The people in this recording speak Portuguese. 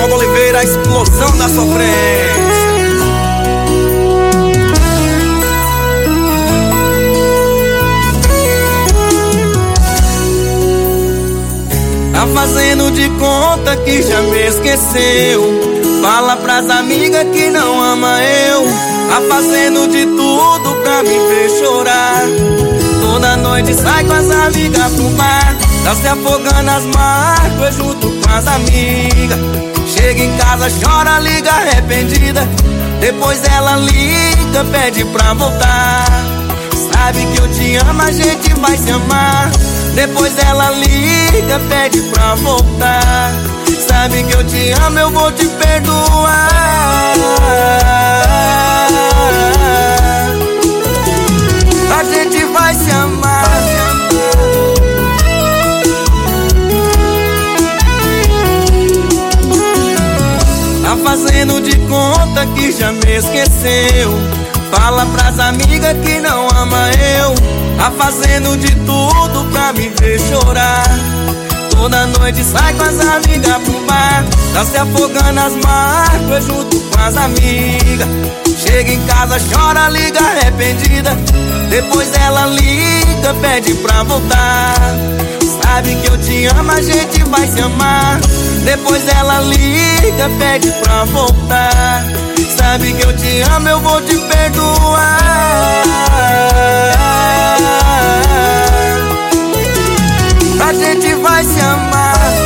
Ronaldo Oliveira, a explosão da sofrência. Tá fazendo de conta que já me esqueceu. Fala pras amigas que não ama eu. Tá fazendo de tudo pra me ver chorar. Toda noite sai com as amigas pro bar. Tá se afogando as mágoas junto com as amigas. Chega em casa, chora, liga arrependida. Depois ela liga, pede pra voltar. Sabe que eu te amo, a gente vai se amar. Depois ela liga, pede pra voltar. Sabe que eu te amo, eu vou te perdoar. A gente vai se amar. Tá fazendo de conta que já me esqueceu. Fala pras amigas que não ama eu. Tá fazendo de tudo pra me ver chorar. Toda noite sai com as amigas pro bar. Tá se afogando as mágoas junto com as amigas. Chega em casa, chora, liga arrependida. Depois ela liga, pede pra voltar. Sabe que eu te amo, a gente vai se amar. Depois ela liga, pede pra voltar. Sabe que eu te amo, eu vou te perdoar. A gente vai se amar.